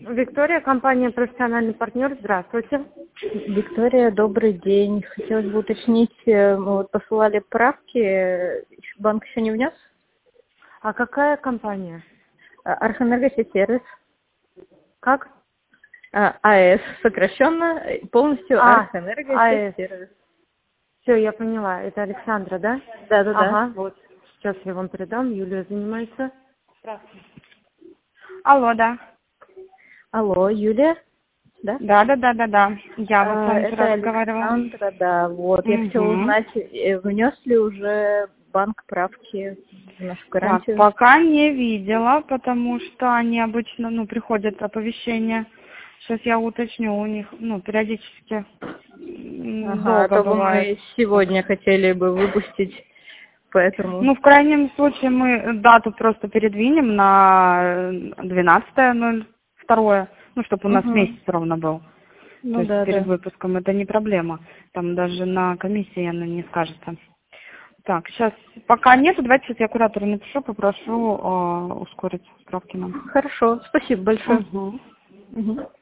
Виктория, компания «Профессиональный партнер». Здравствуйте. Виктория, добрый день. Хотелось бы уточнить, мы вот посылали правки, банк еще не внес? А какая компания? Архэнергосеть-сервис. Как? АЭС, сокращенно, полностью Архэнергосеть-сервис. Все, я поняла. Это Александра, да? Да. Ага, вот. Сейчас я вам передам. Юлия занимается. Здравствуйте. Алло, да. Алло, Юлия? Да? Да. Я вот с вами Это вчера разговаривала. Александра, да, вот. Я хотела узнать, внес ли уже банк правки в нашу гарантию? Так, пока не видела, потому что они обычно, приходят оповещения. Сейчас я уточню у них, периодически. Ага, Долго то бывает. мы сегодня хотели бы выпустить, поэтому... В крайнем случае мы дату просто передвинем на 12.02, чтобы у нас месяц ровно был. То есть перед выпуском это не проблема. Там даже на комиссии она не скажется. Так, сейчас пока нету, давайте сейчас я куратору напишу, попрошу ускорить справки нам. Хорошо, спасибо большое. Угу.